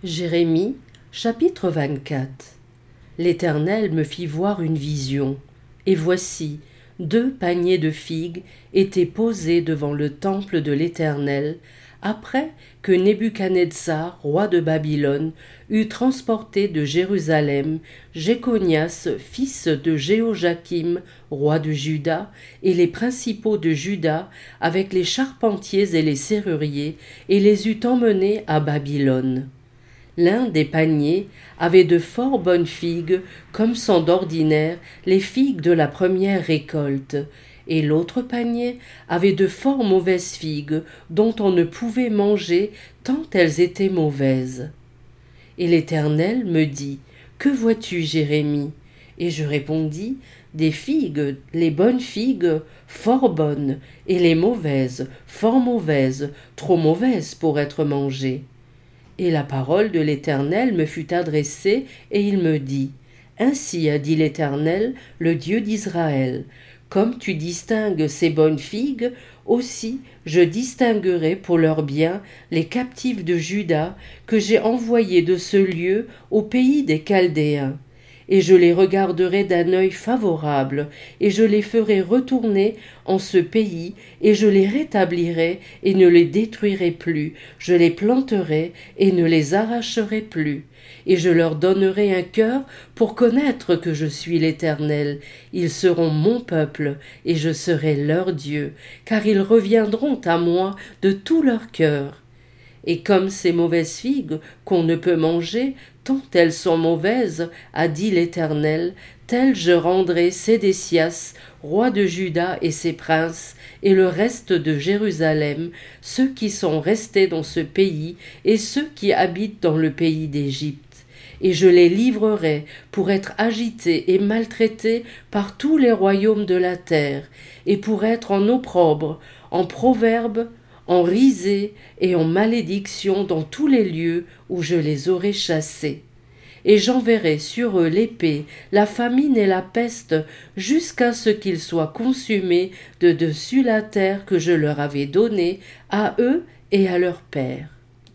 Jérémie, chapitre 24. L'Éternel me fit voir une vision, et voici, 2 paniers de figues étaient posés devant le temple de l'Éternel, après que Nebuchadnezzar, roi de Babylone, eut transporté de Jérusalem Jéconias, fils de Jéhojakim, roi de Juda, et les principaux de Juda, avec les charpentiers et les serruriers, et les eut emmenés à Babylone. L'un des paniers avait de fort bonnes figues, comme sont d'ordinaire les figues de la première récolte, et l'autre panier avait de fort mauvaises figues, dont on ne pouvait manger tant elles étaient mauvaises. Et l'Éternel me dit, « Que vois-tu, Jérémie ?» Et je répondis, « Des figues, les bonnes figues, fort bonnes, et les mauvaises, fort mauvaises, trop mauvaises pour être mangées. » Et la parole de l'Éternel me fut adressée, et il me dit, « Ainsi a dit l'Éternel, le Dieu d'Israël, comme tu distingues ces bonnes figues, aussi je distinguerai pour leur bien les captifs de Juda que j'ai envoyés de ce lieu au pays des Chaldéens. Et je les regarderai d'un œil favorable, et je les ferai retourner en ce pays, et je les rétablirai, et ne les détruirai plus, je les planterai, et ne les arracherai plus. Et je leur donnerai un cœur pour connaître que je suis l'Éternel. Ils seront mon peuple, et je serai leur Dieu, car ils reviendront à moi de tout leur cœur. Et comme ces mauvaises figues qu'on ne peut manger, tant elles sont mauvaises, a dit l'Éternel, telles je rendrai Sédécias, roi de Juda et ses princes, et le reste de Jérusalem, ceux qui sont restés dans ce pays, et ceux qui habitent dans le pays d'Égypte. Et je les livrerai pour être agités et maltraités par tous les royaumes de la terre, et pour être en opprobre, en proverbe, en risée et en malédiction dans tous les lieux où je les aurai chassés. Et j'enverrai sur eux l'épée, la famine et la peste, jusqu'à ce qu'ils soient consumés de dessus la terre que je leur avais donnée, à eux et à leurs pères.